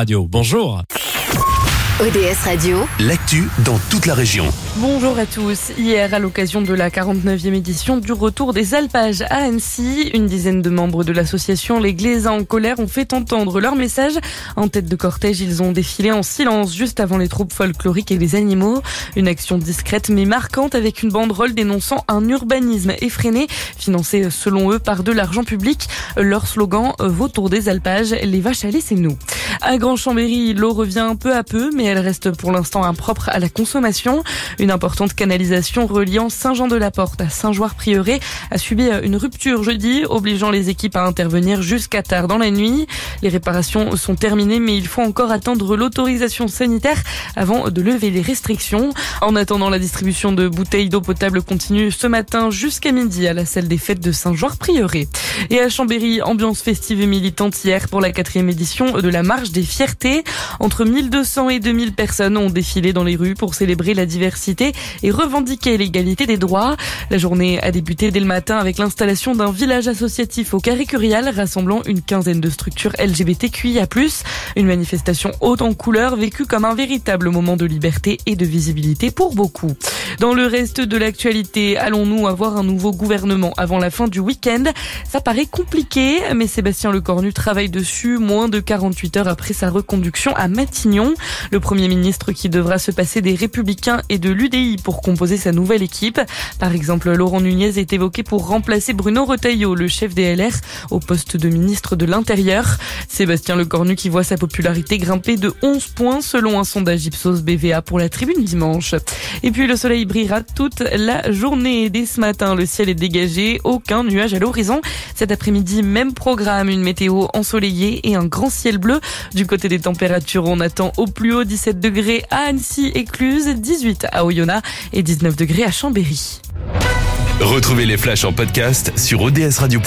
Radio. Bonjour. ODS Radio, l'actu dans toute la région. Bonjour à tous. Hier, à l'occasion de la 49e édition du Retour des Alpages à Annecy, une dizaine de membres de l'association Les Glaisins en colère ont fait entendre leur message. En tête de cortège, ils ont défilé en silence juste avant les troupes folkloriques et les animaux. Une action discrète mais marquante avec une banderole dénonçant un urbanisme effréné, financé selon eux par de l'argent public. Leur slogan, Vautour des Alpages, les vaches à lait, c'est nous. À Grand-Chambéry, l'eau revient peu à peu, mais elle reste pour l'instant impropre à la consommation. Une importante canalisation reliant Saint-Jean-de-la-Porte à Saint-Joire-Prieuré a subi une rupture jeudi, obligeant les équipes à intervenir jusqu'à tard dans la nuit. Les réparations sont terminées, mais il faut encore attendre l'autorisation sanitaire avant de lever les restrictions. En attendant, la distribution de bouteilles d'eau potable continue ce matin jusqu'à midi à la salle des fêtes de Saint-Joire-Prieuré. Et à Chambéry, ambiance festive et militante hier pour la 4e édition de la Marche des Fiertés. Entre 1200 et 2000 personnes ont défilé dans les rues pour célébrer la diversité et revendiquer l'égalité des droits. La journée a débuté dès le matin avec l'installation d'un village associatif au Carré Curial rassemblant une quinzaine de structures LGBTQIA+. Une manifestation haute en couleurs vécue comme un véritable moment de liberté et de visibilité pour beaucoup. Dans le reste de l'actualité, allons-nous avoir un nouveau gouvernement avant la fin du week-end ? Ça paraît compliqué, mais Sébastien Lecornu travaille dessus moins de 48 heures après sa reconduction à Matignon. Le Premier ministre qui devra se passer des Républicains et de l'UDI pour composer sa nouvelle équipe. Par exemple, Laurent Nunez est évoqué pour remplacer Bruno Retailleau, le chef des LR, au poste de ministre de l'Intérieur. Sébastien Lecornu qui voit sa popularité grimper de 11 points selon un sondage Ipsos BVA pour la Tribune dimanche. Et puis le soleil brillera toute la journée. Dès ce matin, le ciel est dégagé, aucun nuage à l'horizon. Cet après-midi, même programme, une météo ensoleillée et un grand ciel bleu. Du côté des températures, on attend au plus haut 17 degrés à Annecy et Cluse, 18 à Oyonnax et 19 degrés à Chambéry. Retrouvez les flashs en podcast sur odsradio.com.